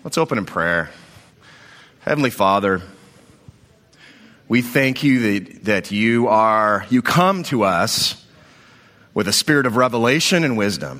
Let's open in prayer. Heavenly Father, we thank you that you come to us with a spirit of revelation and wisdom.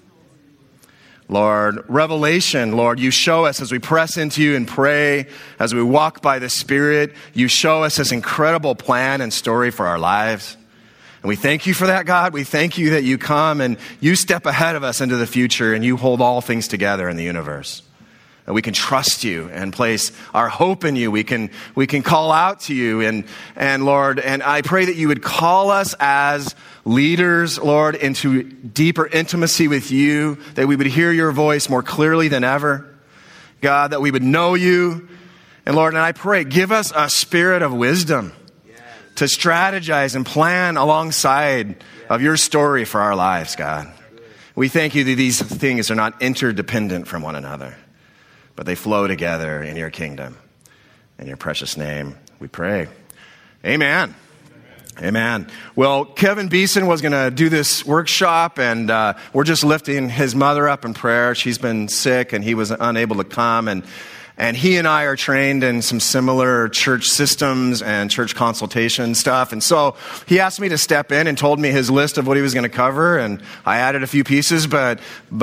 Lord, revelation, Lord, you show us as we press into you and pray, as we walk by the Spirit, you show us this incredible plan and story for our lives. And we thank you for that, God. We thank you that you come and you step ahead of us into the future and you hold all things together in the universe. And we can trust you and place our hope in you. We can call out to you and Lord, and I pray that you would call us as leaders, Lord, into deeper intimacy with you, that we would hear your voice more clearly than ever. God, that we would know you. And Lord, and I pray, give us a spirit of wisdom to strategize and plan alongside of your story for our lives, God. We thank you that these things are not interdependent from one another, but they flow together in your kingdom. In your precious name, we pray. Amen. Amen. Well, Kevin Beeson was going to do this workshop, and we're just lifting his mother up in prayer. She's been sick, and he was unable to come, and he and I are trained in some similar church systems and church consultation stuff. And so he asked me to step in and told me his list of what he was going to cover. And I added a few pieces, but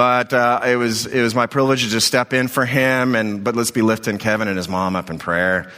it was my privilege to just step in for him. But let's be lifting Kevin and his mom up in prayer.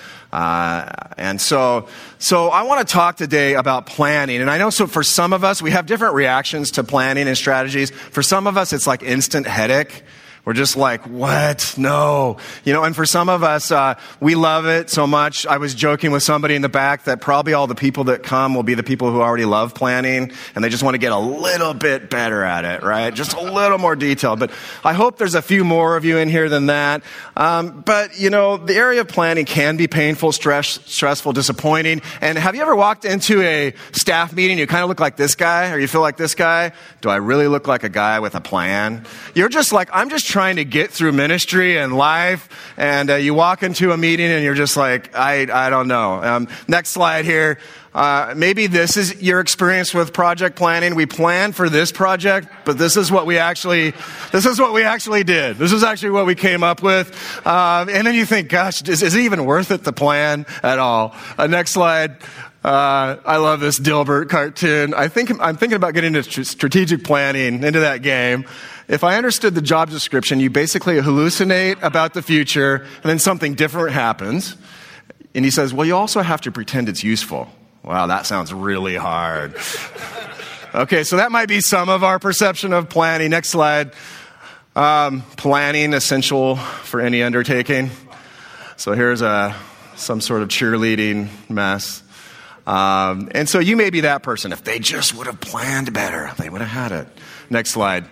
And so I want to talk today about planning. And I know, so for some of us, we have different reactions to planning and strategies. For some of us, it's like instant headache. We're just like, what? No. And for some of us, we love it so much. I was joking with somebody in the back that probably all the people that come will be the people who already love planning, and they just want to get a little bit better at it, right? Just a little more detailed. But I hope there's a few more of you in here than that. But the area of planning can be painful, stressful, disappointing. And have you ever walked into a staff meeting, you kind of look like this guy, or you feel like this guy? Do I really look like a guy with a plan? You're just like, I'm just trying to get through ministry and life, and you walk into a meeting and you're just like, I don't know. Next slide here. Maybe this is your experience with project planning. We planned for this project, but this is what we actually did. This is actually what we came up with. And then you think, gosh, is it even worth it to plan at all? Next slide. I love this Dilbert cartoon. I'm thinking about getting into strategic planning, into that game. If I understood the job description, you basically hallucinate about the future, and then something different happens. And he says, well, you also have to pretend it's useful. Wow, that sounds really hard. Okay, so that might be some of our perception of planning. Next slide. Planning, essential for any undertaking. So here's some sort of cheerleading mess. And so you may be that person. If they just would have planned better, they would have had it. Next slide.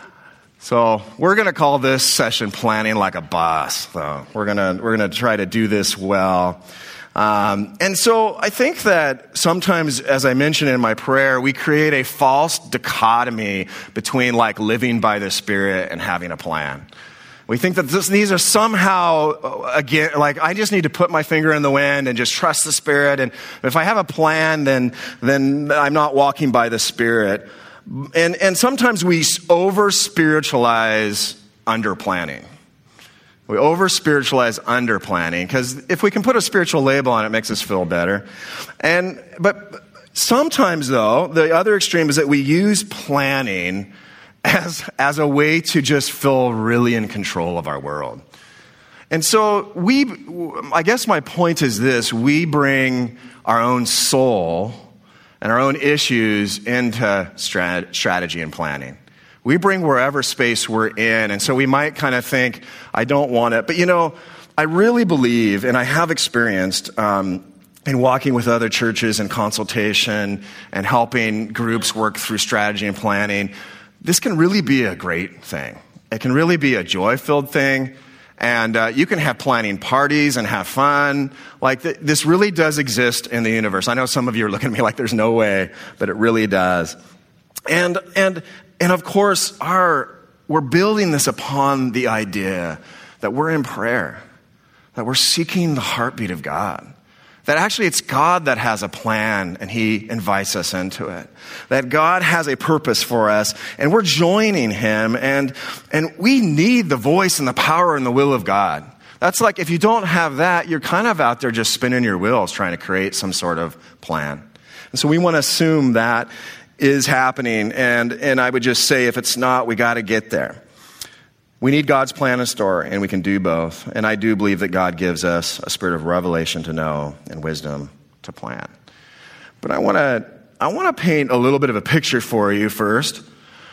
So we're going to call this session Planning Like a Boss. So we're going to try to do this well. And so I think that sometimes, as I mentioned in my prayer, we create a false dichotomy between like living by the Spirit and having a plan. We think that these are somehow, again, like I just need to put my finger in the wind and just trust the Spirit. And if I have a plan, then I'm not walking by the Spirit. And sometimes we over-spiritualize under-planning. We over-spiritualize under-planning because if we can put a spiritual label on it, it makes us feel better. But sometimes, though, the other extreme is that we use planning as a way to just feel really in control of our world. And so I guess my point is this: we bring our own soul and our own issues into strategy and planning. We bring wherever space we're in. And so we might kind of think, I don't want it. But I really believe, and I have experienced in walking with other churches and consultation and helping groups work through strategy and planning, this can really be a great thing. It can really be a joy-filled thing. And you can have planning parties and have fun. Like this really does exist in the universe. I know some of you are looking at me like there's no way, but it really does. And of course, we're building this upon the idea that we're in prayer, that we're seeking the heartbeat of God, That actually it's God that has a plan and he invites us into it. That God has a purpose for us and we're joining him and we need the voice and the power and the will of God. That's like if you don't have that, you're kind of out there just spinning your wheels trying to create some sort of plan. And so we want to assume that is happening and I would just say if it's not, we got to get there. We need God's plan and story, and we can do both. And I do believe that God gives us a spirit of revelation to know and wisdom to plan. But I want to paint a little bit of a picture for you first.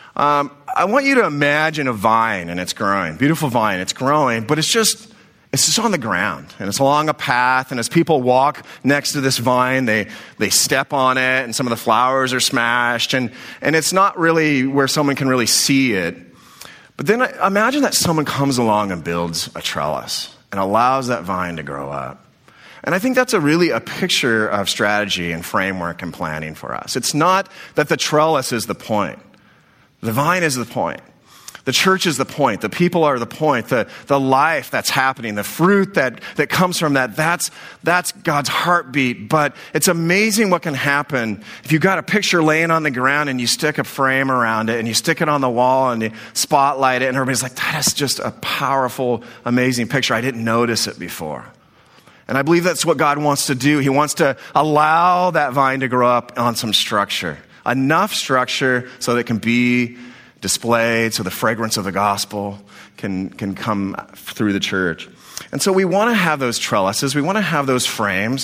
I want you to imagine a vine, and it's growing. Beautiful vine, it's growing, but it's just on the ground, and it's along a path, and as people walk next to this vine, they step on it, and some of the flowers are smashed, and it's not really where someone can really see it. But then imagine that someone comes along and builds a trellis and allows that vine to grow up. And I think that's a picture of strategy and framework and planning for us. It's not that the trellis is the point. The vine is the point. The church is the point. The people are the point. The life that's happening, the fruit that comes from that's God's heartbeat. But it's amazing what can happen if you've got a picture laying on the ground and you stick a frame around it and you stick it on the wall and you spotlight it and everybody's like, that is just a powerful, amazing picture. I didn't notice it before. And I believe that's what God wants to do. He wants to allow that vine to grow up on some structure. Enough structure so that it can be displayed, so the fragrance of the gospel can come through the church. And so we want to have those trellises. We want to have those frames.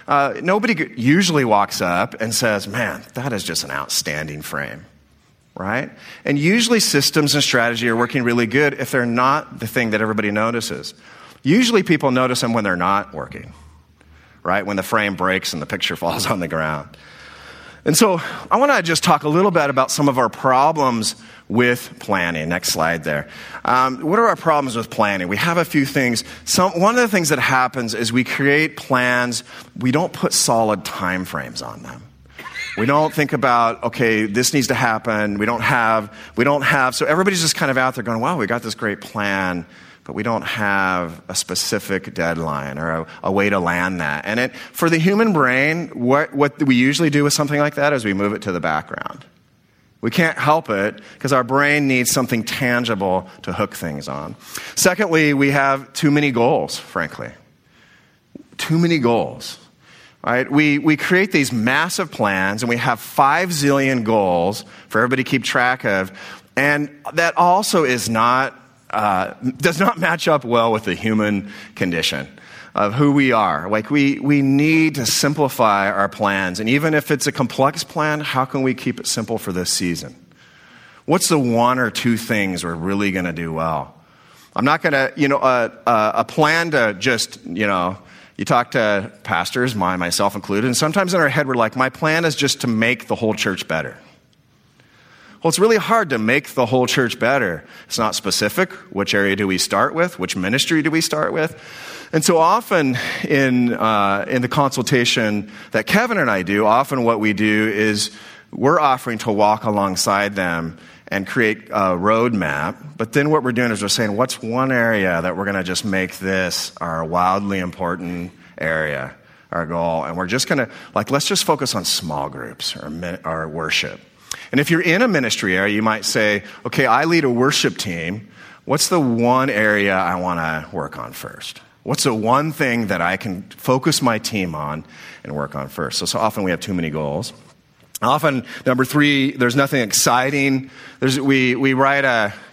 Nobody usually walks up and says, man, that is just an outstanding frame, right? And usually systems and strategy are working really good if they're not the thing that everybody notices. Usually people notice them when they're not working, right? When the frame breaks and the picture falls on the ground. And so I want to just talk a little bit about some of our problems with planning. Next slide there. What are our problems with planning? We have a few things. One of the things that happens is we create plans. We don't put solid time frames on them. We don't think about, okay, this needs to happen. We don't have. So everybody's just kind of out there going, wow, we got this great plan, but we don't have a specific deadline or a way to land that. And for the human brain, what we usually do with something like that is we move it to the background. We can't help it because our brain needs something tangible to hook things on. Secondly, we have too many goals, frankly. Too many goals. Right? We create these massive plans and we have 5 zillion goals for everybody to keep track of. And that also does not match up well with the human condition of who we are. Like we need to simplify our plans. And even if it's a complex plan, how can we keep it simple for this season? What's the 1 or 2 things we're really going to do well? I'm not going to, a plan to just, you talk to pastors, myself included, and sometimes in our head we're like, my plan is just to make the whole church better. Well, it's really hard to make the whole church better. It's not specific. Which area do we start with? Which ministry do we start with? And so often in the consultation that Kevin and I do, often what we do is we're offering to walk alongside them and create a roadmap. But then what we're doing is we're saying, what's one area that we're going to just make this our wildly important area, our goal? And we're just going to, let's just focus on small groups or worship. And if you're in a ministry area, you might say, okay, I lead a worship team. What's the one area I want to work on first? What's the one thing that I can focus my team on and work on first? So often we have too many goals. Often, number 3, there's nothing exciting. We write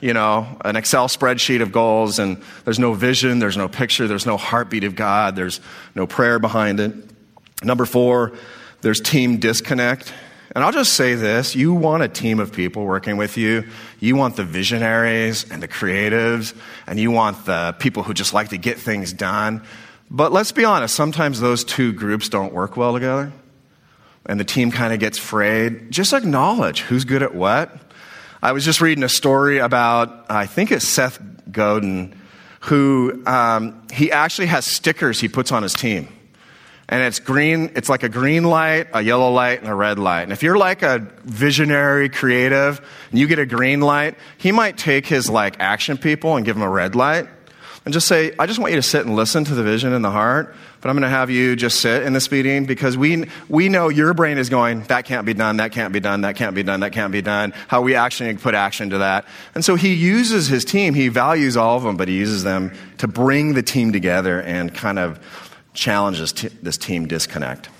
an Excel spreadsheet of goals, and there's no vision, there's no picture, there's no heartbeat of God, there's no prayer behind it. Number 4, there's team disconnect. And I'll just say this, you want a team of people working with you. You want the visionaries and the creatives, and you want the people who just like to get things done. But let's be honest, sometimes those 2 groups don't work well together, and the team kind of gets frayed. Just acknowledge who's good at what. I was just reading a story about, I think it's Seth Godin, who he actually has stickers he puts on his team. And it's green. It's like a green light, a yellow light, and a red light. And if you're like a visionary creative and you get a green light, he might take his action people and give them a red light. and just say, I just want you to sit and listen to the vision in the heart, but I'm going to have you just sit in this meeting because we know your brain is going, that can't be done, that can't be done, that can't be done, that can't be done. How we actually put action to that. And so he uses his team. He values all of them, but he uses them to bring the team together and kind of challenge this team disconnect.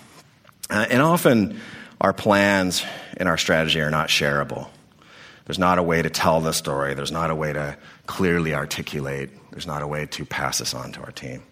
And often our plans and our strategy are not shareable. There's not a way to tell the story. There's not a way to clearly articulate. There's not a way to pass this on to our team.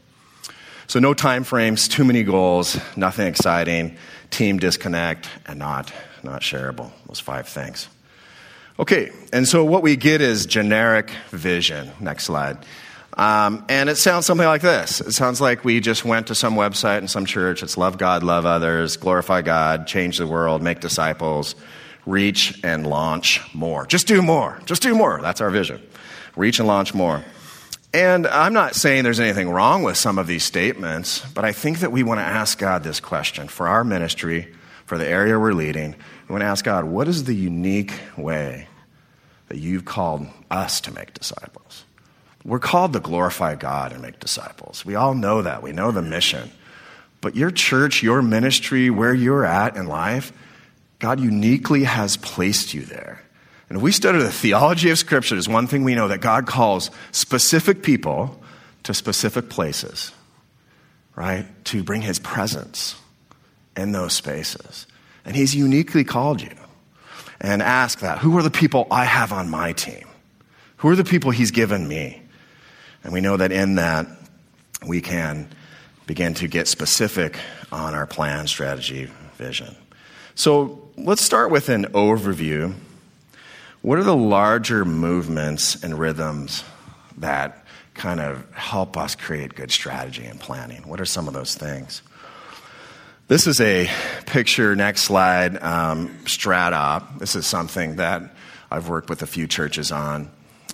So no time frames, too many goals, nothing exciting, team disconnect, and not shareable. Those 5 things. Okay, and so what we get is generic vision. Next slide. And it sounds something like this. It sounds like we just went to some website in some church. It's love God, love others, glorify God, change the world, make disciples, reach and launch more. Just do more. Just do more. That's our vision. Reach and launch more. And I'm not saying there's anything wrong with some of these statements, but I think that we want to ask God this question for our ministry, for the area we're leading. We want to ask God, what is the unique way that you've called us to make disciples? We're called to glorify God and make disciples. We all know that. We know the mission. But your church, your ministry, where you're at in life, God uniquely has placed you there. And if we study the theology of Scripture, there's one thing we know, that God calls specific people to specific places, right? To bring his presence in those spaces. And he's uniquely called you. And ask that, who are the people I have on my team? Who are the people he's given me? And we know that in that, we can begin to get specific on our plan, strategy, vision. So let's start with an overview. What are the larger movements and rhythms that kind of help us create good strategy and planning? What are some of those things? This is a picture, next slide, StratOp. This is something that I've worked with a few churches on.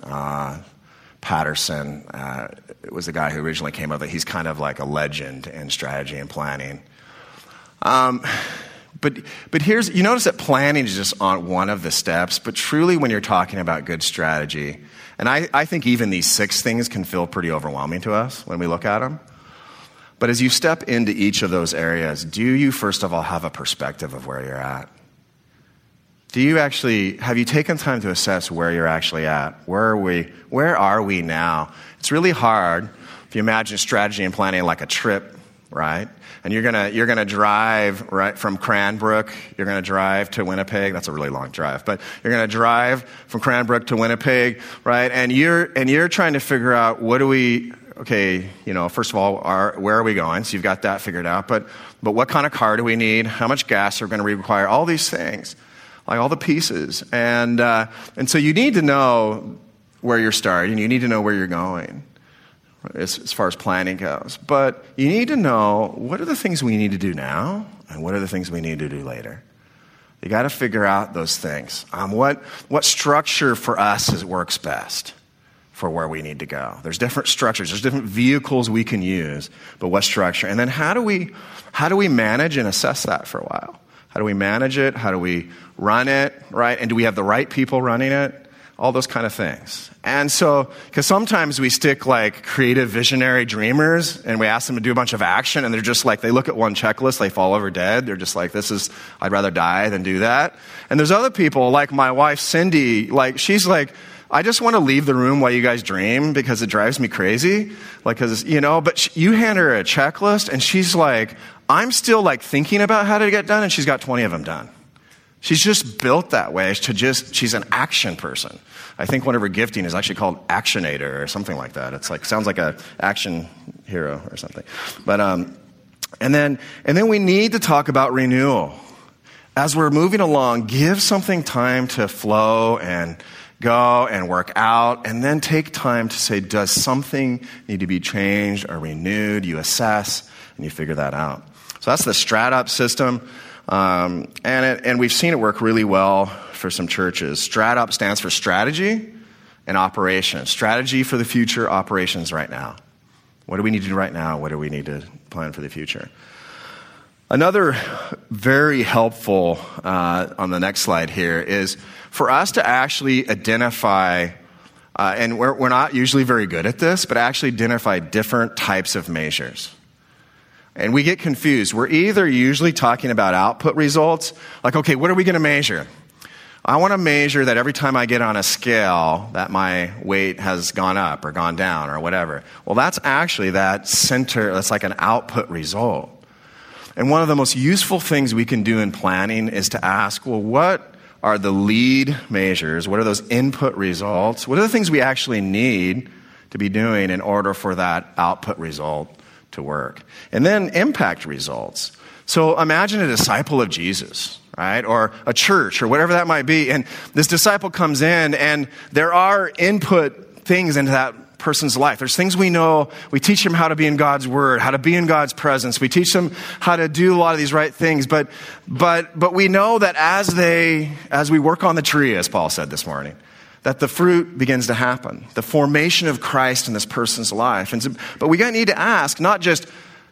Patterson was the guy who originally came up with it. He's kind of like a legend in strategy and planning. But here's, you notice that planning is just on one of the steps, but truly when you're talking about good strategy, and I think even these 6 things can feel pretty overwhelming to us when we look at them. But as you step into each of those areas, do you first of all have a perspective of where you're at? Have you taken time to assess where you're actually at? Where are we now? It's really hard if you imagine strategy and planning like a trip, right? And you're gonna drive right from Cranbrook. You're gonna drive to Winnipeg. That's a really long drive, but you're gonna drive from Cranbrook to Winnipeg, right? And you're trying to figure out first of all, where are we going? So you've got that figured out. But what kind of car do we need? How much gas are we going to require? All these things, like all the pieces, and so you need to know where you're starting. You need to know where you're going. As far as planning goes. But you need to know what are the things we need to do now and what are the things we need to do later. You got to figure out those things. What structure for us works best for where we need to go. There's different structures. There's different vehicles we can use, but what structure? And then how do we manage and assess that for a while? How do we manage it? How do we run it, right? And do we have the right people running it? All those kind of things. And so, because sometimes we stick like creative visionary dreamers and we ask them to do a bunch of action and they're just like, they look at one checklist, they fall over dead. They're just like, I'd rather die than do that. And there's other people like my wife, Cindy, like she's like, I just want to leave the room while you guys dream because it drives me crazy. Like, but you hand her a checklist and she's like, I'm still like thinking about how to get done and she's got 20 of them done. She's just built that way she's an action person. I think one of her gifting is actually called Actionator or something like that. It's like, sounds like a action hero or something. But, and then we need to talk about renewal. As we're moving along, give something time to flow and go and work out, and then take time to say, does something need to be changed or renewed? You assess and you figure that out. So that's the StratOp system. And we've seen it work really well for some churches. StratOp stands for strategy and operations. Strategy for the future, operations right now. What do we need to do right now? What do we need to plan for the future? Another very helpful, on the next slide here, is for us to actually identify and we're not usually very good at this, but actually identify different types of measures. And we get confused. We're either usually talking about output results, like, okay, what are we going to measure? I want to measure that every time I get on a scale that my weight has gone up or gone down or whatever. Well, that's actually that's like an output result. And one of the most useful things we can do in planning is to ask, well, what are the lead measures? What are those input results? What are the things we actually need to be doing in order for that output result to work? And then impact results. So imagine a disciple of Jesus, right? Or a church or whatever that might be. And this disciple comes in and there are input things into that person's life. There's things we know. We teach them how to be in God's word, how to be in God's presence. We teach them how to do a lot of these right things. But we know that as we work on the tree, as Paul said this morning, that the fruit begins to happen, the formation of Christ in this person's life. But we need to ask, not just,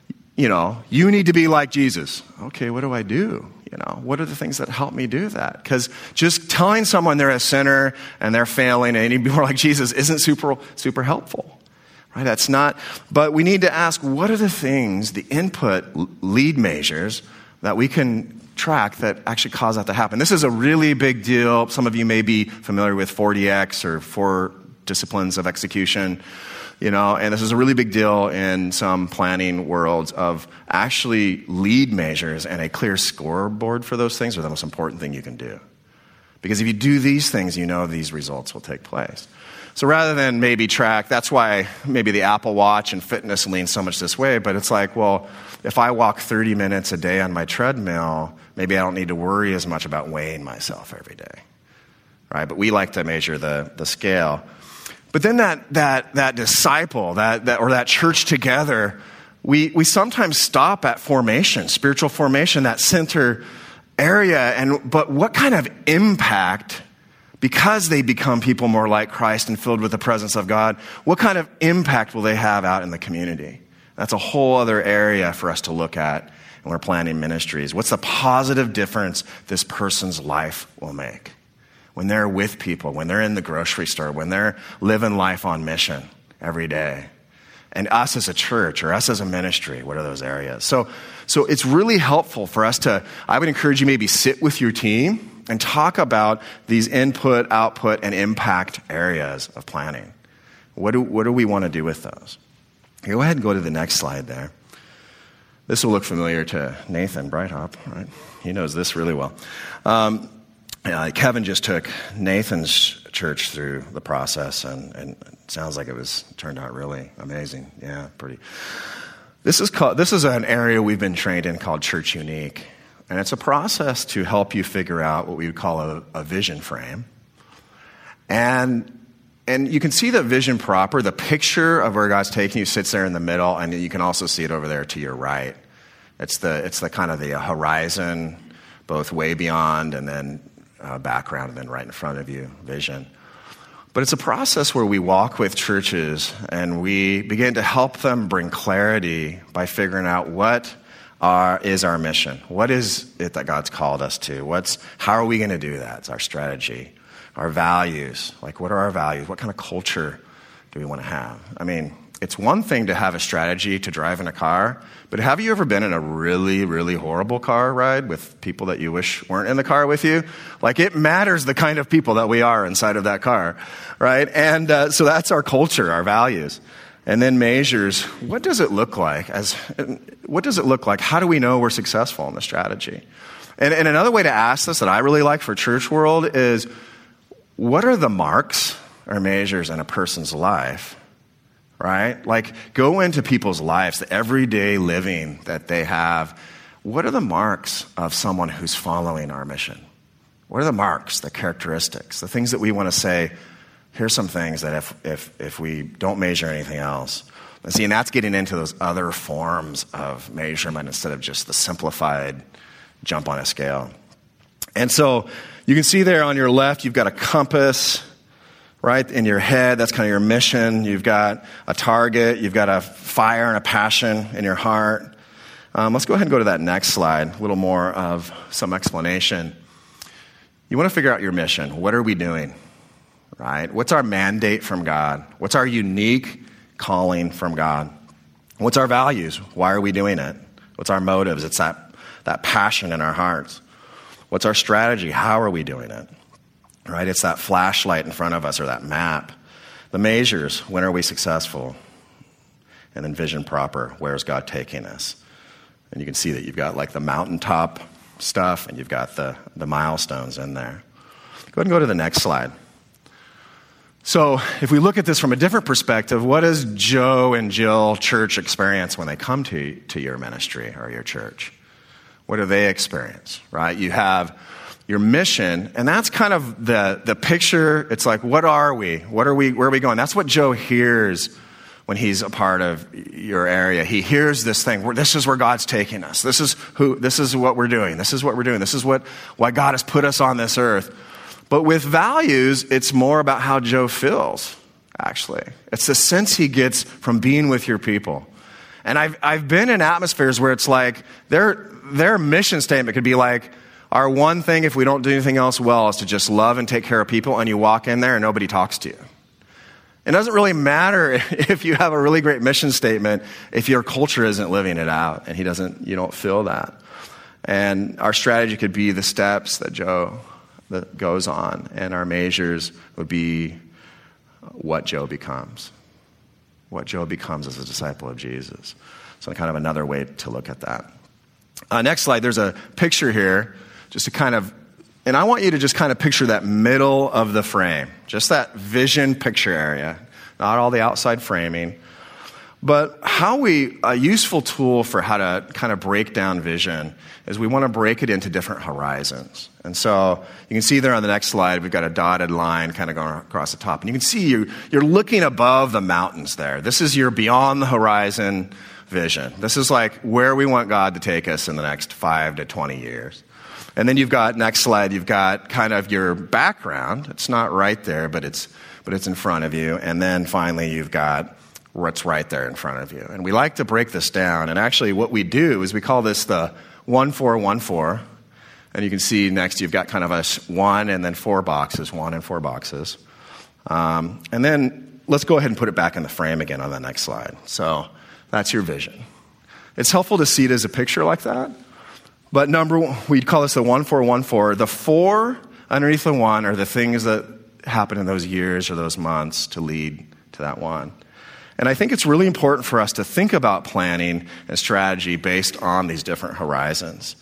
you need to be like Jesus. Okay, what do I do? What are the things that help me do that? Because just telling someone they're a sinner and they're failing and they need to be more like Jesus isn't super helpful, right? That's not. But we need to ask, what are the things, the input lead measures that we can track that actually cause that to happen? This is a really big deal. Some of you may be familiar with 4DX or 4 disciplines of execution. And this is a really big deal in some planning worlds of actually lead measures, and a clear scoreboard for those things are the most important thing you can do. Because if you do these things, these results will take place. So rather than maybe track, that's why maybe the Apple Watch and fitness lean so much this way, but it's like, well, if I walk 30 minutes a day on my treadmill, maybe I don't need to worry as much about weighing myself every day, right? But we like to measure the scale. But then that disciple, or that church together, we sometimes stop at formation, spiritual formation, that center area. But what kind of impact, because they become people more like Christ and filled with the presence of God, what kind of impact will they have out in the community? That's a whole other area for us to look at when we're planning ministries. What's the positive difference this person's life will make? When they're with people, when they're in the grocery store, when they're living life on mission every day. And us as a church or us as a ministry, what are those areas? So it's really helpful for us I would encourage you maybe sit with your team and talk about these input, output, and impact areas of planning. What do we want to do with those? Go ahead and go to the next slide there. This will look familiar to Nathan Breithaupt, right? He knows this really well. Kevin just took Nathan's church through the process, and it sounds like it turned out really amazing. Yeah, pretty. This is an area we've been trained in called Church Unique, and it's a process to help you figure out what we would call a vision frame. And you can see the vision proper, the picture of where God's taking you sits there in the middle, and you can also see it over there to your right. It's the kind of the horizon, both way beyond and then background, and then right in front of you, vision. But it's a process where we walk with churches and we begin to help them bring clarity by figuring out what is our mission. What is it that God's called us to? How are we going to do that? It's our strategy. Our values. Like, what are our values? What kind of culture do we want to have? I mean, it's one thing to have a strategy to drive in a car, but have you ever been in a really, really horrible car ride with people that you wish weren't in the car with you? Like, it matters the kind of people that we are inside of that car, right? And so that's our culture, our values. And then measures, what does it look like? How do we know we're successful in the strategy? And another way to ask this that I really like for church world is, what are the marks or measures in a person's life? Right? Like, go into people's lives, the everyday living that they have. What are the marks of someone who's following our mission? What are the marks, the characteristics, the things that we want to say, here's some things that if we don't measure anything else. And that's getting into those other forms of measurement instead of just the simplified jump on a scale. And so you can see there on your left, you've got a compass, right, in your head. That's kind of your mission. You've got a target. You've got a fire and a passion in your heart. Let's go ahead and go to that next slide, a little more of some explanation. You want to figure out your mission. What are we doing, right? What's our mandate from God? What's our unique calling from God? What's our values? Why are we doing it? What's our motives? It's that passion in our hearts. What's our strategy? How are we doing it? Right? It's that flashlight in front of us or that map. The measures, when are we successful? And then vision proper, where's God taking us? And you can see that you've got like the mountaintop stuff and you've got the milestones in there. Go ahead and go to the next slide. So if we look at this from a different perspective, what does Joe and Jill Church experience when they come to your ministry or your church? What do they experience, right? You have your mission, and that's kind of the picture. It's like, what are we? Where are we going? That's what Joe hears when he's a part of your area. He hears this thing, this is where God's taking us. This is what we're doing. This is what we're doing. This is why God has put us on this earth. But with values, it's more about how Joe feels, actually. It's the sense he gets from being with your people. And I've been in atmospheres where it's like their mission statement could be like, our one thing, if we don't do anything else well, is to just love and take care of people, and you walk in there and nobody talks to you. It doesn't really matter if you have a really great mission statement if your culture isn't living it out and you don't feel that. And our strategy could be the steps that goes on, and our measures would be what Joe becomes. What Joe becomes as a disciple of Jesus. So kind of another way to look at that. Next slide, there's a picture here, just to kind of, and I want you to just kind of picture that middle of the frame, just that vision picture area, not all the outside framing. But a useful tool for how to kind of break down vision is we want to break it into different horizons. And so you can see there on the next slide, we've got a dotted line kind of going across the top. And you can see you're looking above the mountains there. This is your beyond the horizon vision. This is like where we want God to take us in the next 5 to 20 years. And then next slide, you've got kind of your background. It's not right there, but it's in front of you. And then finally, you've got what's right there in front of you. And we like to break this down. And actually what we do is we call this the 1-4-1-4. And you can see next you've got kind of a 1 and then 4 boxes, 1 and 4 boxes. And then let's go ahead and put it back in the frame again on the next slide. So that's your vision. It's helpful to see it as a picture like that. But we'd call this the 1-4-1-4. The 4 underneath the 1 are the things that happen in those years or those months to lead to that 1. And I think it's really important for us to think about planning and strategy based on these different horizons.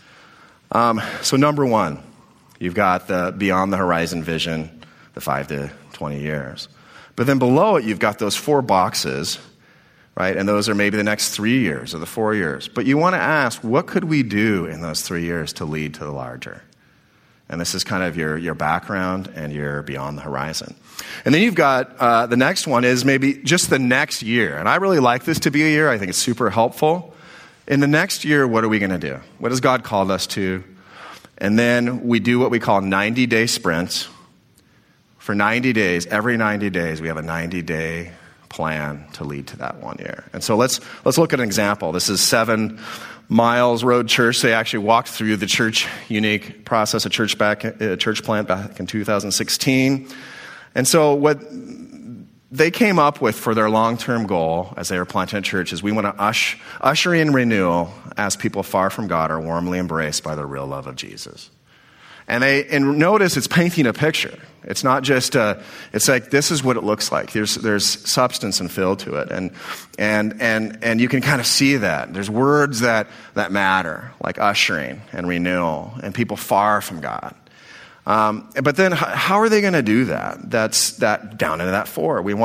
So number 1, you've got the beyond the horizon vision, the 5 to 20 years. But then below it, you've got those 4 boxes, right? And those are maybe the next 3 years or the 4 years. But you want to ask, what could we do in those 3 years to lead to the larger? And this is kind of your background and your beyond the horizon. And then you've got the next one is maybe just the next year. And I really like this to be a year. I think it's super helpful. In the next year, what are we going to do? What has God called us to? And then we do what we call 90-day sprints. For 90 days, every 90 days, we have a 90-day plan to lead to that 1 year. And so let's look at an example. This is 7 Miles Road Church. They actually walked through the church unique process, a church plant back in 2016. And so what they came up with for their long-term goal as they were planting a church is we want to usher in renewal as people far from God are warmly embraced by the real love of Jesus. And notice it's painting a picture. It's not just it's like this is what it looks like. There's substance and feel to it, and you can kind of see that. There's words that matter, like ushering and renewal, and people far from God. But then how are they going to do that? That's that down into that 4. We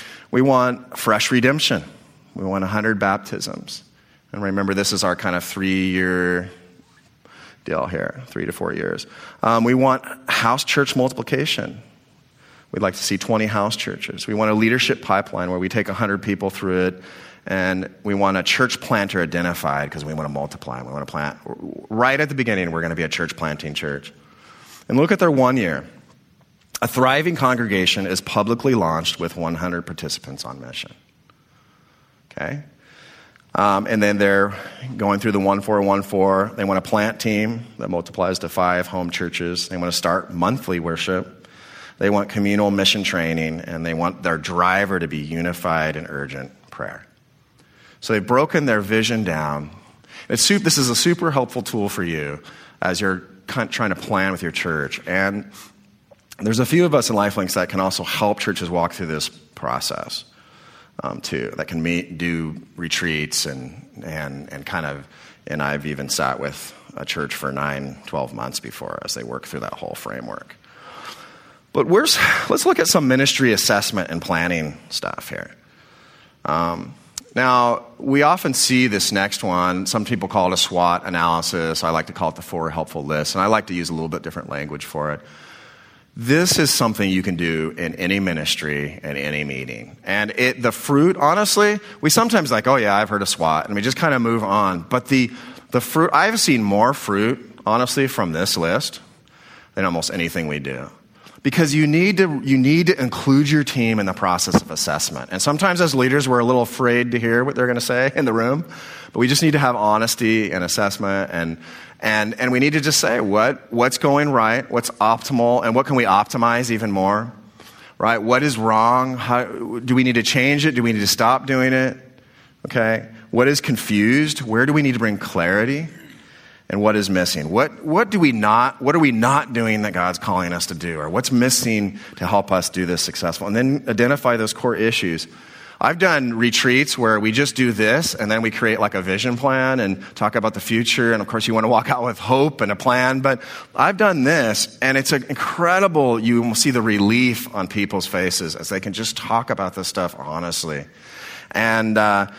want fresh redemption. We want 100 baptisms, and remember this is our kind of 3-year deal here, 3 to 4 years. We want house church multiplication. We'd like to see 20 house churches. We want a leadership pipeline where we take 100 people through it, and we want a church planter identified because we want to multiply. We want to plant. Right at the beginning, we're going to be a church planting church. And look at their 1 year. A thriving congregation is publicly launched with 100 participants on mission. Okay? And then they're going through the 1-4-1-4. They want a plant team that multiplies to 5 home churches. They want to start monthly worship. They want communal mission training, and they want their driver to be unified in urgent prayer. So they've broken their vision down. This is a super helpful tool for you as you're trying to plan with your church. And there's a few of us in LifeLinks that can also help churches walk through this process too, that can do retreats and I've even sat with a church for 9-12 months before as they work through that whole framework. But let's look at some ministry assessment and planning stuff here. Now, we often see this next one. Some people call it a SWOT analysis. I like to call it the 4 helpful lists, and I like to use a little bit different language for it. This is something you can do in any ministry and any meeting. And the fruit, honestly, we sometimes like, oh yeah, I've heard of SWOT, and we just kind of move on. But the fruit, I've seen more fruit, honestly, from this list than almost anything we do. Because you need to include your team in the process of assessment. And sometimes as leaders, we're a little afraid to hear what they're going to say in the room. But we just need to have honesty and assessment, and we need to just say what's going right, what's optimal, and what can we optimize even more, right? What is wrong? How, do we need to change it? Do we need to stop doing it? Okay. What is confused? Where do we need to bring clarity? And what is missing? What are we not doing that God's calling us to do? Or what's missing to help us do this successful? And then identify those core issues. I've done retreats where we just do this, and then we create like a vision plan and talk about the future. And of course, you want to walk out with hope and a plan. But I've done this, and it's incredible. You will see the relief on people's faces as they can just talk about this stuff honestly. And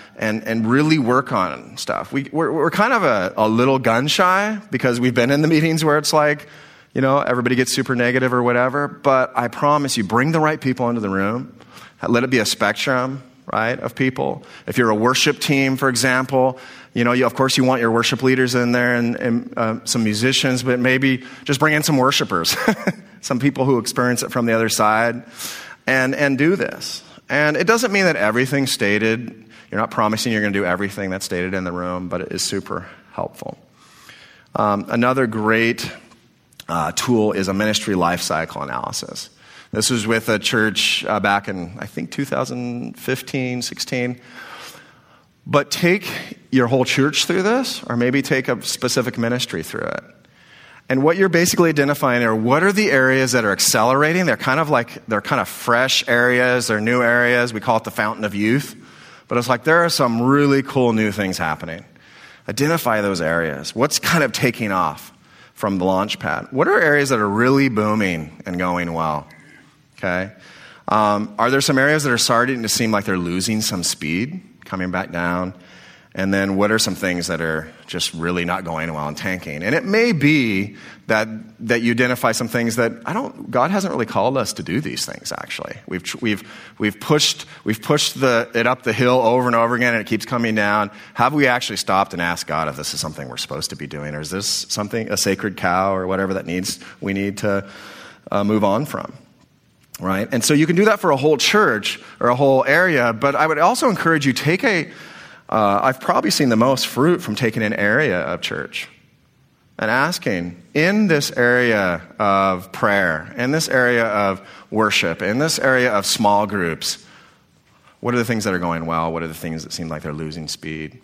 really work on stuff. We're kind of a little gun shy because we've been in the meetings where it's like, everybody gets super negative or whatever. But I promise you, bring the right people into the room. Let it be a spectrum, right, of people. If you're a worship team, for example, of course you want your worship leaders in there and some musicians, but maybe just bring in some worshipers, some people who experience it from the other side, and do this. And it doesn't mean that everything stated, you're not promising you're going to do everything that's stated in the room, but it is super helpful. Another great tool is a ministry life cycle analysis. This was with a church back in, I think, 2015, 16. But take your whole church through this, or maybe take a specific ministry through it. And what you're basically identifying are what are the areas that are accelerating. They're kind of fresh areas. They're new areas. We call it the fountain of youth. But it's like there are some really cool new things happening. Identify those areas. What's kind of taking off from the launch pad? What are areas that are really booming and going well? Okay. Are there some areas that are starting to seem like they're losing some speed, coming back down? And then what are some things that are just really not going well and tanking? And it may be that you identify some things that God hasn't really called us to do these things, actually. We've pushed it up the hill over and over again, and it keeps coming down. Have we actually stopped and asked God if this is something we're supposed to be doing? Or is this something, a sacred cow or whatever that we need to move on from? Right? And so you can do that for a whole church or a whole area, but I would also encourage you, I've probably seen the most fruit from taking an area of church and asking, in this area of prayer, in this area of worship, in this area of small groups, what are the things that are going well? What are the things that seem like they're losing speed?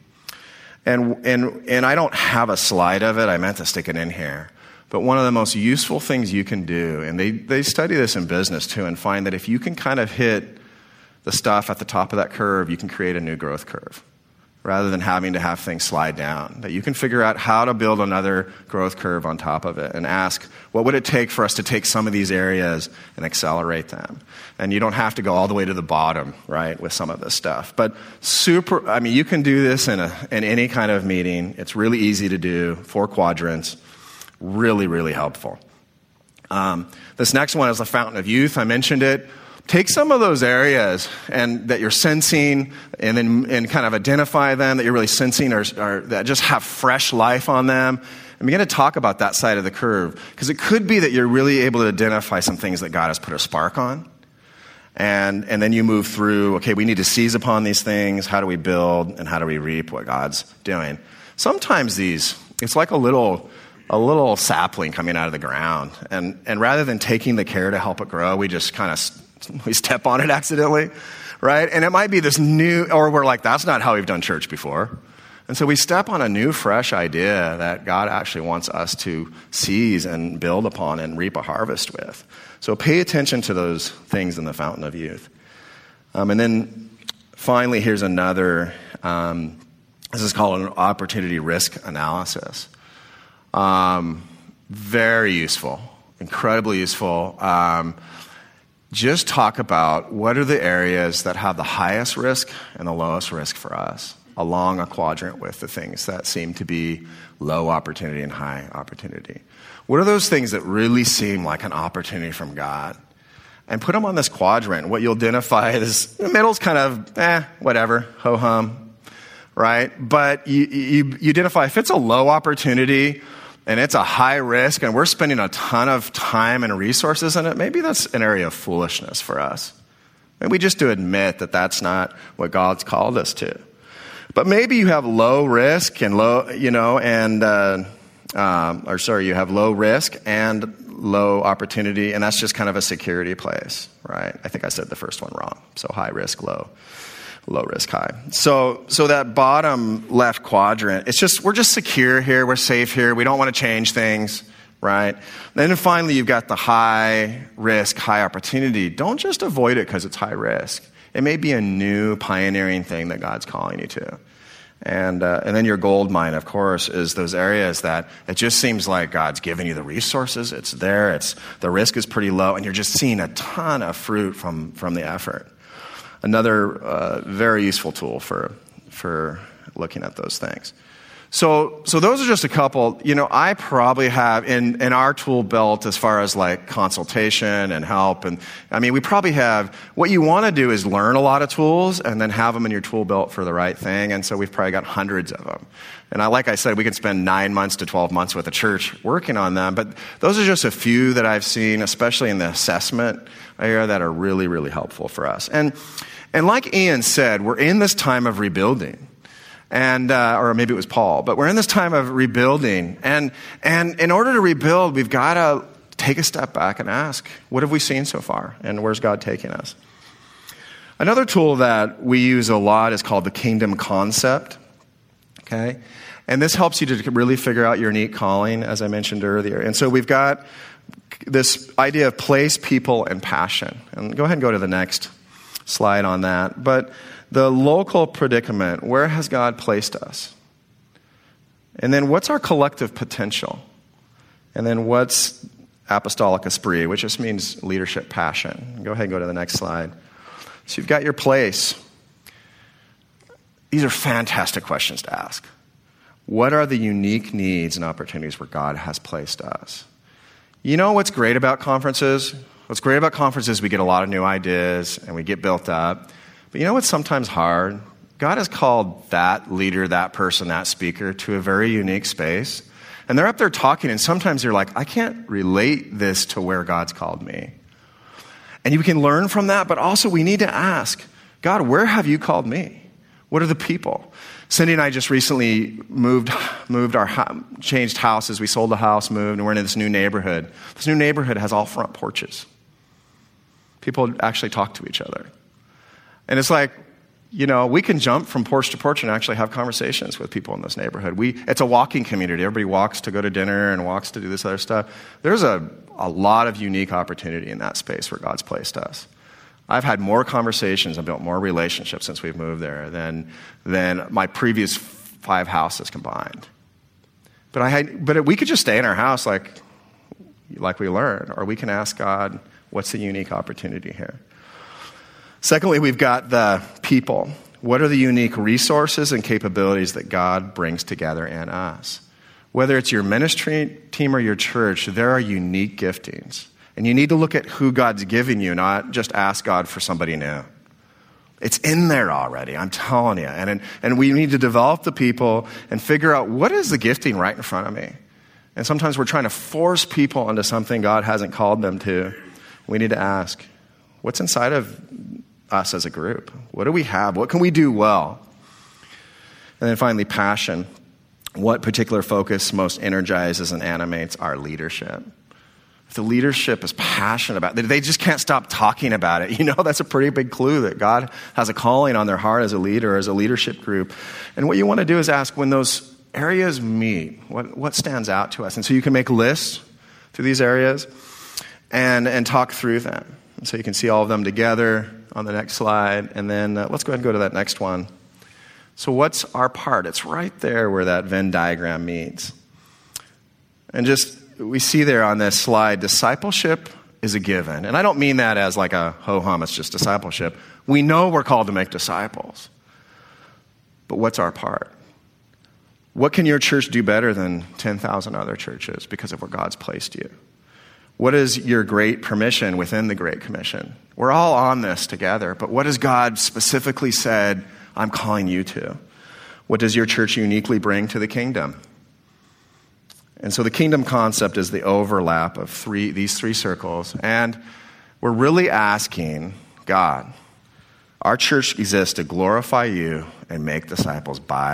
And I don't have a slide of it. I meant to stick it in here. But one of the most useful things you can do, and they study this in business too, and find that if you can kind of hit the stuff at the top of that curve, you can create a new growth curve, rather than having to have things slide down. That you can figure out how to build another growth curve on top of it and ask, what would it take for us to take some of these areas and accelerate them? And you don't have to go all the way to the bottom, right, with some of this stuff. But you can do this in any kind of meeting. It's really easy to do, 4 quadrants. Really, really helpful. This next one is the fountain of youth. I mentioned it. Take some of those areas and that you're sensing and kind of identify them that you're really sensing or that just have fresh life on them and begin to talk about that side of the curve. Because it could be that you're really able to identify some things that God has put a spark on. And then you move through, okay, we need to seize upon these things. How do we build and how do we reap what God's doing? Sometimes it's like a little a little sapling coming out of the ground. And rather than taking the care to help it grow, we just kind of, we step on it accidentally, right? And it might be this new, or we're like, that's not how we've done church before. And so we step on a new, fresh idea that God actually wants us to seize and build upon and reap a harvest with. So pay attention to those things in the fountain of youth. And then finally, here's another, this is called an opportunity risk analysis. Very useful, incredibly useful. Just talk about what are the areas that have the highest risk and the lowest risk for us along a quadrant with the things that seem to be low opportunity and high opportunity. What are those things that really seem like an opportunity from God? And put them on this quadrant. What you'll identify is the middle's kind of, whatever, ho-hum, right? But you identify if it's a low opportunity and it's a high risk and we're spending a ton of time and resources in it, maybe that's an area of foolishness for us. Maybe we just do admit that that's not what God's called us to. But maybe you have low risk and you have low risk and low opportunity, and that's just kind of a security place, right? I think I said the first one wrong. So high risk, low risk, high. So that bottom left quadrant, we're just secure here, we're safe here, we don't want to change things, right? Then finally, you've got the high risk, high opportunity. Don't just avoid it because it's high risk. It may be a new pioneering thing that God's calling you to. And then your gold mine, of course, is those areas that it just seems like God's given you the resources. It's there. The risk is pretty low, and you're just seeing a ton of fruit from the effort. Another very useful tool for looking at those things. So those are just a couple. I probably have in our tool belt as far as like consultation and help. And I mean, we probably have, what you want to do is learn a lot of tools and then have them in your tool belt for the right thing. And so we've probably got hundreds of them. And like I said, we could spend 9 months to 12 months with a church working on them. But those are just a few that I've seen, especially in the assessment area, that are really, really helpful for us. And like Ian said, we're in this time of rebuilding. And or maybe it was Paul, but we're in this time of rebuilding. And in order to rebuild, we've got to take a step back and ask, what have we seen so far? And where's God taking us? Another tool that we use a lot is called the kingdom concept. Okay? And this helps you to really figure out your unique calling, as I mentioned earlier. And so we've got this idea of place, people, and passion. And go ahead and go to the next slide on that. But the local predicament, where has God placed us? And then what's our collective potential? And then what's apostolic esprit, which just means leadership passion. Go ahead and go to the next slide. So you've got your place. These are fantastic questions to ask. What are the unique needs and opportunities where God has placed us? You know what's great about conferences? What's great about conferences, we get a lot of new ideas and we get built up. But you know what's sometimes hard? God has called that leader, that person, that speaker to a very unique space. And they're up there talking, and sometimes you're like, I can't relate this to where God's called me. And you can learn from that, but also we need to ask, God, where have you called me? What are the people? Cindy and I just recently changed houses. We sold the house, moved, and we're in this new neighborhood. This new neighborhood has all front porches. People actually talk to each other. And it's like, we can jump from porch to porch and actually have conversations with people in this neighborhood. It's a walking community. Everybody walks to go to dinner and walks to do this other stuff. There's a lot of unique opportunity in that space where God's placed us. I've had more conversations and built more relationships since we've moved there than my previous 5 houses combined. But we could just stay in our house like we learned, or we can ask God, what's the unique opportunity here? Secondly, we've got the people. What are the unique resources and capabilities that God brings together in us? Whether it's your ministry team or your church, there are unique giftings. And you need to look at who God's giving you, not just ask God for somebody new. It's in there already, I'm telling you. And we need to develop the people and figure out what is the gifting right in front of me. And sometimes we're trying to force people into something God hasn't called them to. We need to ask, what's inside of us as a group? What do we have? What can we do well? And then finally, passion. what particular focus most energizes and animates our leadership. If the leadership is passionate about it, they just can't stop talking about it. That's a pretty big clue that God has a calling on their heart as a leader, as a leadership group. And what you want to do is ask, when those areas meet, what stands out to us? And so you can make lists to these areas and talk through them. And so you can see all of them together on the next slide. And then let's go ahead and go to that next one. So what's our part? It's right there where that Venn diagram meets. And we see there on this slide, discipleship is a given. And I don't mean that as like a ho-hum, it's just discipleship. We know we're called to make disciples. But what's our part? What can your church do better than 10,000 other churches because of where God's placed you? What is your great permission within the Great Commission? We're all on this together, but what has God specifically said, I'm calling you to? What does your church uniquely bring to the kingdom? And so the kingdom concept is the overlap of these three circles. And we're really asking God, our church exists to glorify you and make disciples by ...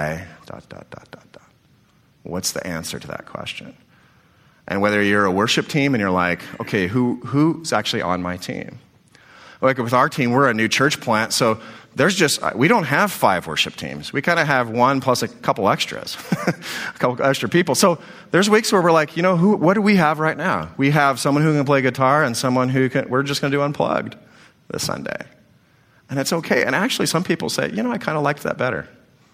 What's the answer to that question? And whether you're a worship team and you're like, okay, who's actually on my team? Like with our team, we're a new church plant, so we don't have 5 worship teams. We kind of have one plus a couple extras, a couple extra people. So there's weeks where we're like, what do we have right now? We have someone who can play guitar and someone we're just going to do unplugged this Sunday. And it's okay. And actually some people say, I kind of liked that better.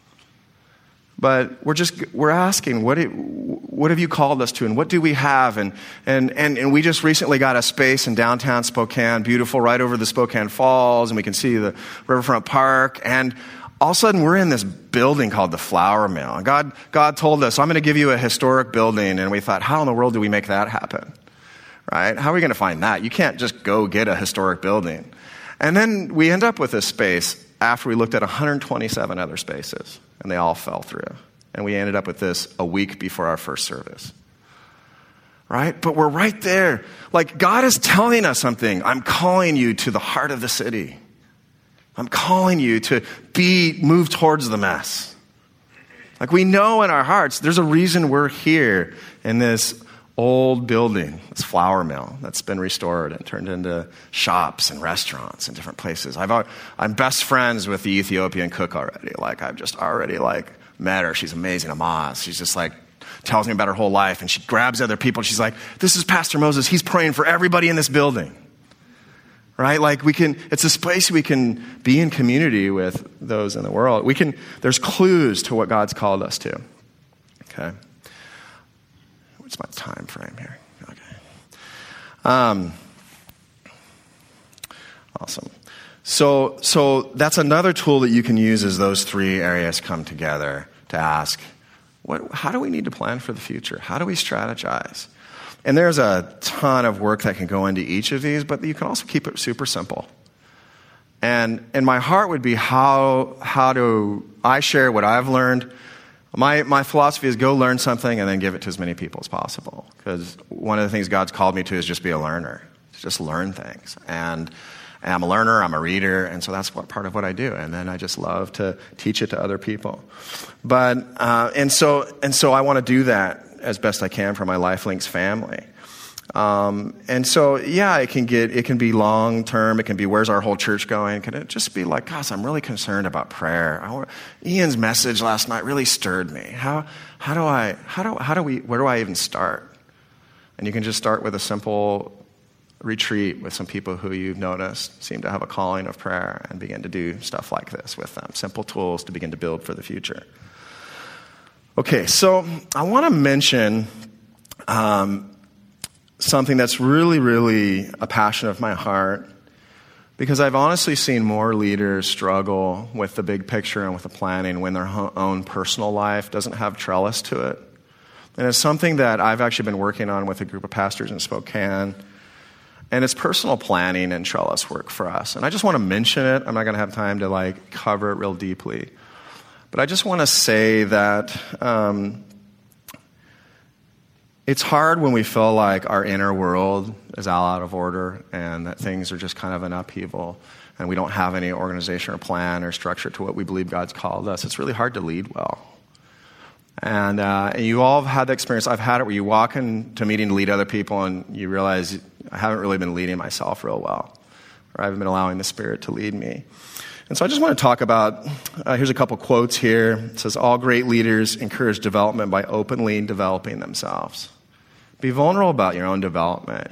But we're asking, what have you called us to, and what do we have? And we just recently got a space in downtown Spokane, beautiful, right over the Spokane Falls, and we can see the Riverfront Park. And all of a sudden, we're in this building called the Flour Mill. And God told us, I'm going to give you a historic building. And we thought, how in the world do we make that happen? Right? How are we going to find that? You can't just go get a historic building. And then we end up with this space after we looked at 127 other spaces, and they all fell through. And we ended up with this a week before our first service. Right? But we're right there. Like, God is telling us something. I'm calling you to the heart of the city. I'm calling you to move towards the mess. Like, we know in our hearts, there's a reason we're here in this old building, this flour mill that's been restored and turned into shops and restaurants and different places. I'm best friends with the Ethiopian cook already. Like, I've just already met her. She's amazing, Amaz. She's just tells me about her whole life, and she grabs other people. And she's like, this is Pastor Moses. He's praying for everybody in this building. Right? It's a space we can be in community with those in the world. There's clues to what God's called us to. Okay. What's my time frame here? Okay. Awesome. So that's another tool that you can use as those 3 areas come together to ask, how do we need to plan for the future? How do we strategize? And there's a ton of work that can go into each of these, but you can also keep it super simple. And my heart would be, how do I share what I've learned? My philosophy is go learn something and then give it to as many people as possible. Because one of the things God's called me to is just be a learner. Just learn things. And I'm a learner, I'm a reader, and so that's part of what I do. And then I just love to teach it to other people. But and so I want to do that as best I can for my LifeLinks family. And so, it can be long term. It can be, where's our whole church going? Can it just be like, gosh, I'm really concerned about prayer. Ian's message last night really stirred me. Where do I even start? And you can just start with a simple retreat with some people who you've noticed seem to have a calling of prayer, and begin to do stuff like this with them. Simple tools to begin to build for the future. Okay, so I want to mention something that's really, really a passion of my heart, because I've honestly seen more leaders struggle with the big picture and with the planning when their own personal life doesn't have trellis to it. And it's something that I've actually been working on with a group of pastors in Spokane. And it's personal planning and trellis work for us. And I just want to mention it. I'm not going to have time to cover it real deeply. But I just want to say that it's hard when we feel like our inner world is all out of order and that things are just kind of an upheaval and we don't have any organization or plan or structure to what we believe God's called us. It's really hard to lead well. And you all have had the experience. I've had it where you walk into a meeting to lead other people and you realize I haven't really been leading myself real well, or I haven't been allowing the Spirit to lead me. And so I just want to talk about, here's a couple quotes here. It says, all great leaders encourage development by openly developing themselves. Be vulnerable about your own development.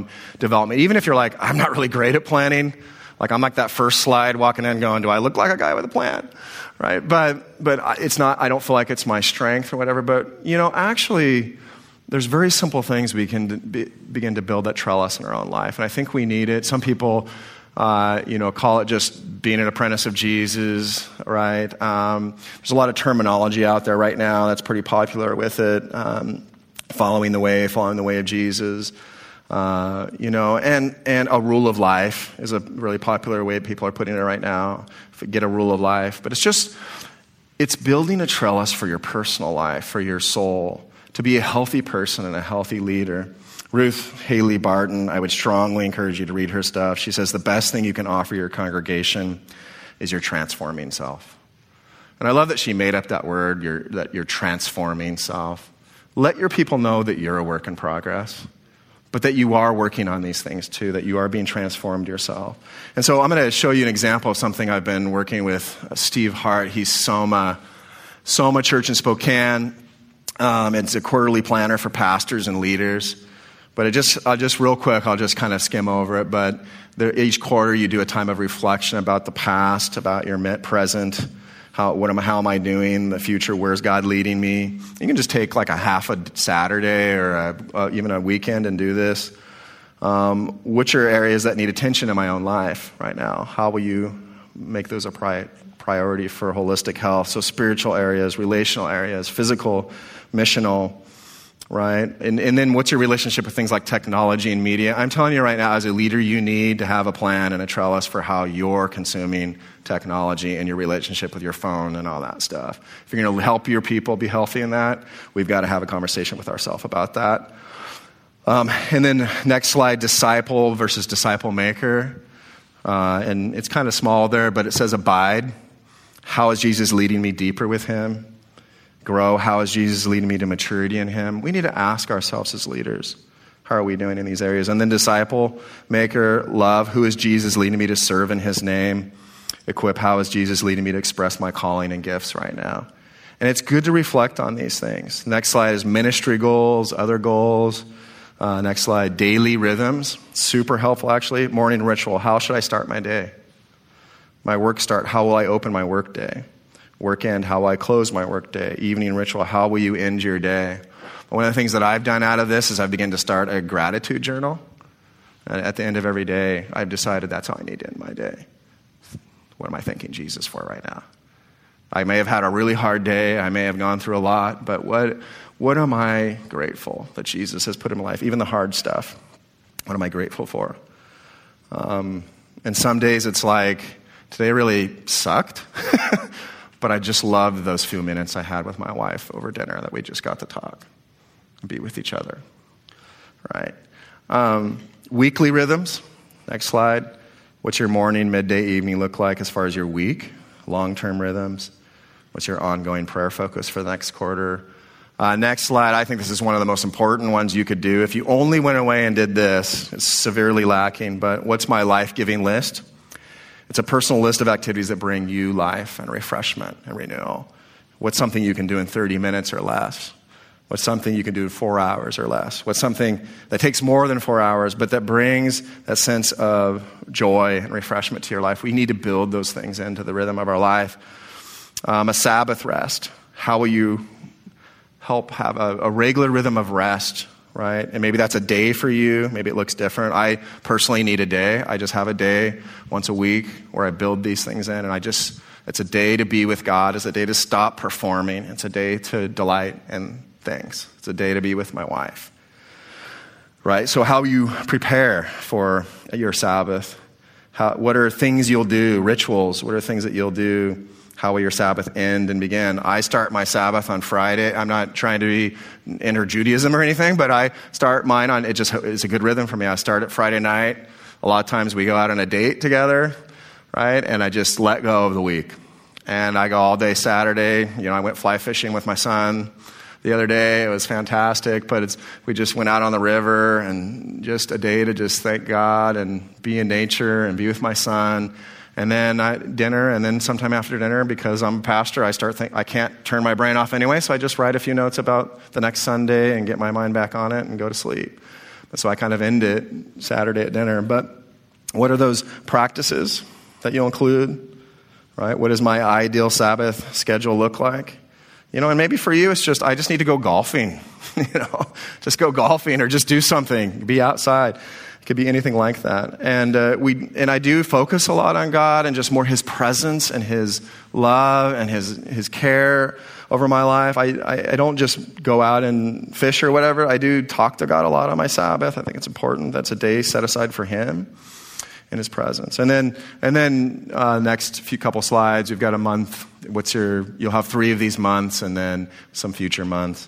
Even if you're like, I'm not really great at planning. Like I'm like that first slide walking in going, do I look like a guy with a plan? Right? But it's not, I don't feel like it's my strength or whatever. But, actually, there's very simple things we can begin to build that trellis in our own life. And I think we need it. Some people, call it just being an apprentice of Jesus, right? There's a lot of terminology out there right now that's pretty popular with it. Following the way of Jesus. And a rule of life is a really popular way people are putting it right now. Get a rule of life. But it's building a trellis for your personal life, for your soul, to be a healthy person and a healthy leader. Ruth Haley Barton, I would strongly encourage you to read her stuff. She says the best thing you can offer your congregation is your transforming self. And I love that she made up that word, that you're transforming self. Let your people know that you're a work in progress, but that you are working on these things too, that you are being transformed yourself. And so I'm going to show you an example of something I've been working with Steve Hart. He's Soma Church in Spokane. It's a quarterly planner for pastors and leaders. But I'll just real quick, I'll just kind of skim over it. But each quarter you do a time of reflection about the past, about your present. How am I doing in the future? Where's God leading me? You can just take like a half a Saturday or even a weekend and do this. Which are areas that need attention in my own life right now? How will you make those a priority for holistic health? So spiritual areas, relational areas, physical, missional, right? And then what's your relationship with things like technology and media? I'm telling you right now, as a leader, you need to have a plan and a trellis for how you're consuming technology and your relationship with your phone and all that stuff. If you're going to help your people be healthy in that, we've got to have a conversation with ourselves about that. And then next slide, disciple versus disciple maker. And it's kind of small there, but it says abide. How is Jesus leading me deeper with him? Grow. How is Jesus leading me to maturity in him? We need to ask ourselves as leaders, how are we doing in these areas? And then disciple maker, love. Who is Jesus leading me to serve in his name? Equip. How is Jesus leading me to express my calling and gifts right now? And it's good to reflect on these things. Next slide is ministry goals, other goals. Next slide, daily rhythms. Super helpful, actually. Morning ritual. How should I start my day? My work start. How will I open my work day? Work end. How will I close my work day? Evening ritual. How will you end your day? One of the things that I've done out of this is I've begun to start a gratitude journal. And at the end of every day, I've decided that's how I need to end my day. What am I thanking Jesus for right now? I may have had a really hard day. I may have gone through a lot. But what am I grateful that Jesus has put in my life? Even the hard stuff. What am I grateful for? And some days it's like, today really sucked. But I just loved those few minutes I had with my wife over dinner that we just got to talk and be with each other. Right? Weekly rhythms. Next slide. What's your morning, midday, evening look like as far as your week? Long-term rhythms. What's your ongoing prayer focus for the next quarter? Next slide. I think this is one of the most important ones you could do. If you only went away and did this, it's severely lacking. But what's my life-giving list? It's a personal list of activities that bring you life and refreshment and renewal. What's something you can do in 30 minutes or less? What's something you can do in 4 hours or less? What's something that takes more than 4 hours, but that brings that sense of joy and refreshment to your life? We need to build those things into the rhythm of our life. A Sabbath rest. How will you help have a regular rhythm of rest, right? And maybe that's a day for you. Maybe it looks different. I personally need a day. I just have a day once a week where I build these things in, and it's a day to be with God. It's a day to stop performing. It's a day to delight in things. It's a day to be with my wife, right? So how you prepare for your Sabbath? What are things you'll do, rituals? What are things that you'll do? How will your Sabbath end and begin? I start my Sabbath on Friday. I'm not trying to enter Judaism or anything, but I start mine on, it's a good rhythm for me. I start it Friday night. A lot of times we go out on a date together, right? And I just let go of the week. And I go all day Saturday. I went fly fishing with my son the other day. It was fantastic, but we just went out on the river and just a day to just thank God and be in nature and be with my son. And then dinner, and then sometime after dinner, because I'm a pastor, I can't turn my brain off anyway, so I just write a few notes about the next Sunday and get my mind back on it and go to sleep. So I kind of end it Saturday at dinner. But what are those practices that you'll include, right? What does my ideal Sabbath schedule look like? And maybe for you, it's just, I just need to go golfing, just go golfing or just do something, be outside. It could be anything like that. And I do focus a lot on God and just more his presence and his love and his care over my life. I don't just go out and fish or whatever. I do talk to God a lot on my Sabbath. I think it's important. That's a day set aside for him and his presence. And then next few couple slides, we've got a month. You'll have 3 of these months and then some future months.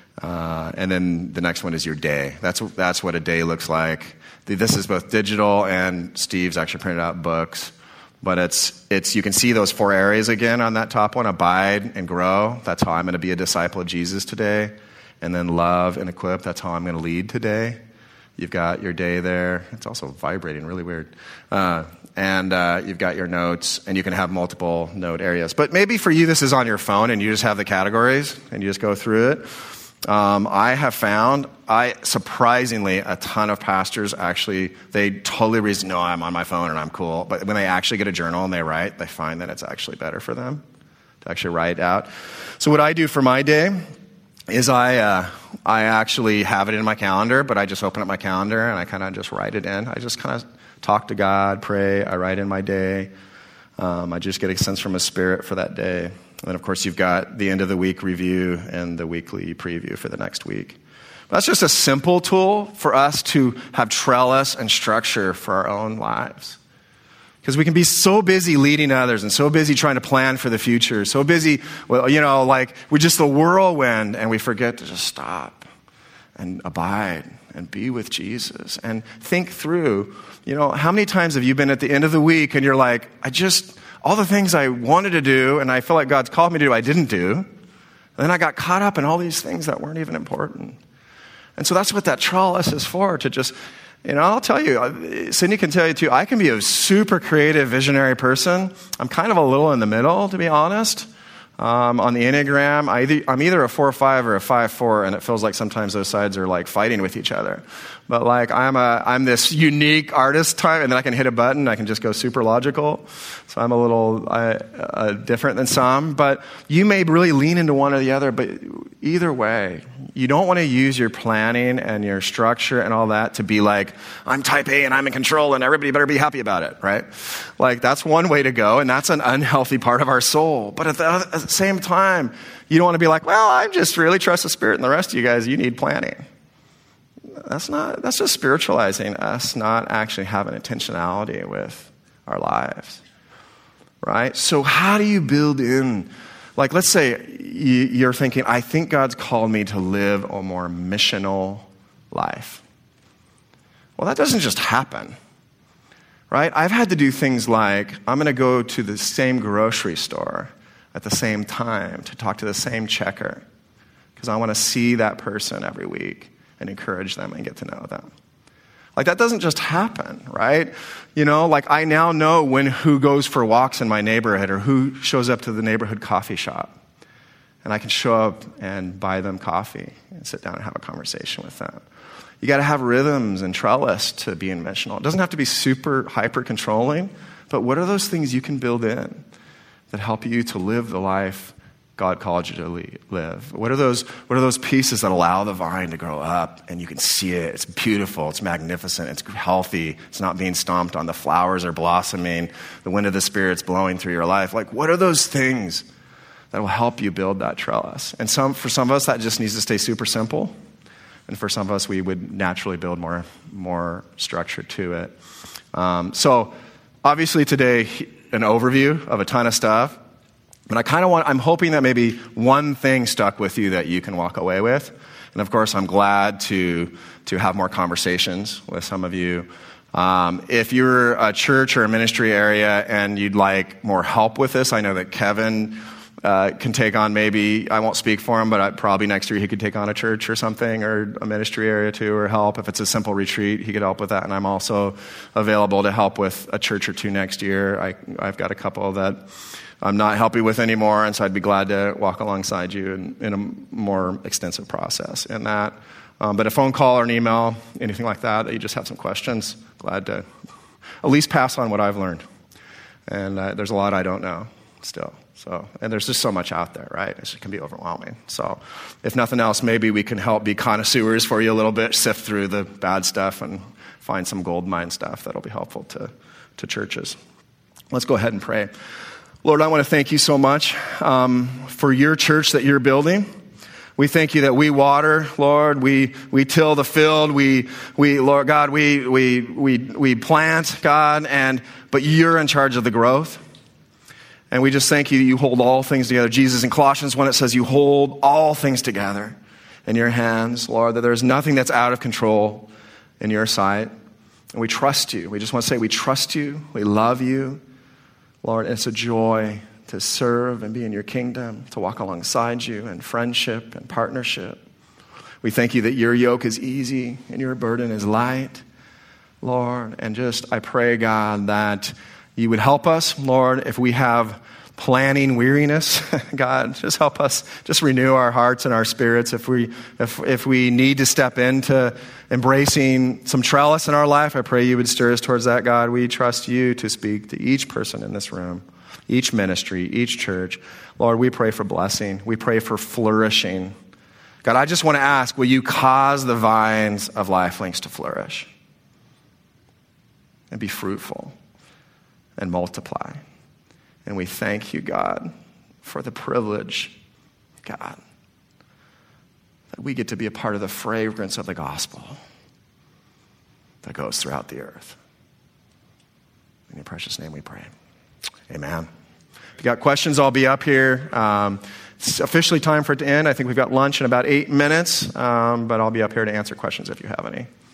And then the next one is your day. That's what a day looks like. This is both digital, and Steve's actually printed out books. But it's you can see those 4 areas again on that top one: abide and grow. That's how I'm going to be a disciple of Jesus today. And then love and equip. That's how I'm going to lead today. You've got your day there. It's also vibrating, really weird. And you've got your notes, and you can have multiple note areas. But maybe for you, this is on your phone, and you just have the categories, and you just go through it. I have found, surprisingly, a ton of pastors actually, they totally reason, no, I'm on my phone and I'm cool. But when they actually get a journal and they write, they find that it's actually better for them to actually write out. So what I do for my day is I actually have it in my calendar, but I just open up my calendar and I kind of just write it in. I just kind of talk to God, pray, I write in my day. I just get a sense from his spirit for that day. And then, of course, you've got the end of the week review and the weekly preview for the next week. That's just a simple tool for us to have trellis and structure for our own lives. Because we can be so busy leading others and so busy trying to plan for the future, so busy, like we're just the whirlwind, and we forget to just stop and abide and be with Jesus and think through, how many times have you been at the end of the week and you're like, all the things I wanted to do and I feel like God's called me to do, I didn't do. And then I got caught up in all these things that weren't even important. And so that's what that trellis is for, to just, I'll tell you, Cindy can tell you too, I can be a super creative, visionary person. I'm kind of a little in the middle, to be honest. On the Enneagram, I'm either a 4-5 or a 5-4, and it feels like sometimes those sides are like fighting with each other. But like I'm this unique artist type, and then I can hit a button, I can just go super logical. So I'm a little different than some. But you may really lean into one or the other, but either way, you don't want to use your planning and your structure and all that to be like, I'm type A and I'm in control and everybody better be happy about it, right? Like that's one way to go, and that's an unhealthy part of our soul. But at the same time, you don't want to be like, well, I just really trust the Spirit, and the rest of you guys, you need planning. That's just spiritualizing us, not actually having intentionality with our lives, right? So how do you build in, like let's say you're thinking, I think God's called me to live a more missional life. Well, that doesn't just happen, right? I've had to do things like, I'm going to go to the same grocery store at the same time to talk to the same checker because I want to see that person every week and encourage them and get to know them. Like that doesn't just happen, right? Like I now know who goes for walks in my neighborhood or who shows up to the neighborhood coffee shop. And I can show up and buy them coffee and sit down and have a conversation with them. You got to have rhythms and trellis to be missional. It doesn't have to be super hyper controlling, but what are those things you can build in that help you to live the life God called you to live? What are those pieces that allow the vine to grow up and you can see it? It's beautiful. It's magnificent. It's healthy. It's not being stomped on. The flowers are blossoming. The wind of the Spirit's blowing through your life. Like, what are those things that will help you build that trellis? And for some of us, that just needs to stay super simple. And for some of us, we would naturally build more structure to it. So obviously today, an overview of a ton of stuff. But I'm hoping that maybe one thing stuck with you that you can walk away with. And of course, I'm glad to have more conversations with some of you. If you're a church or a ministry area and you'd like more help with this, I know that Kevin can take on, maybe, I won't speak for him, but probably next year he could take on a church or something, or a ministry area too, or help. If it's a simple retreat, he could help with that. And I'm also available to help with a church or two next year. I've got a couple that I'm not helping with anymore, and so I'd be glad to walk alongside you in a more extensive process in that. But a phone call or an email, anything like that you just have some questions, glad to at least pass on what I've learned. And there's a lot I don't know still. And there's just so much out there, right? It can be overwhelming. So if nothing else, maybe we can help be connoisseurs for you a little bit, sift through the bad stuff and find some gold mine stuff that'll be helpful to churches. Let's go ahead and pray. Lord, I want to thank you so much for your church that you're building. We thank you that we water, Lord. We till the field. We Lord God, we plant, God, but you're in charge of the growth. And we just thank you that you hold all things together. Jesus, in Colossians 1, it says you hold all things together in your hands, Lord, that there's nothing that's out of control in your sight. And we trust you. We just want to say we trust you. We love you. Lord, it's a joy to serve and be in your kingdom, to walk alongside you in friendship and partnership. We thank you that your yoke is easy and your burden is light, Lord. And just, I pray, God, that you would help us, Lord, if we have planning weariness. God, just help us, just renew our hearts and our spirits. If we need to step into embracing some trellis in our life, I pray you would stir us towards that, God. We trust you to speak to each person in this room, each ministry, each church. Lord, we pray for blessing. We pray for flourishing. God, I just want to ask, will you cause the vines of Life Links to flourish and be fruitful and multiply? And we thank you, God, for the privilege, God, that we get to be a part of the fragrance of the gospel that goes throughout the earth. In your precious name we pray. Amen. If you got questions, I'll be up here. It's officially time for it to end. I think we've got lunch in about 8 minutes, but I'll be up here to answer questions if you have any.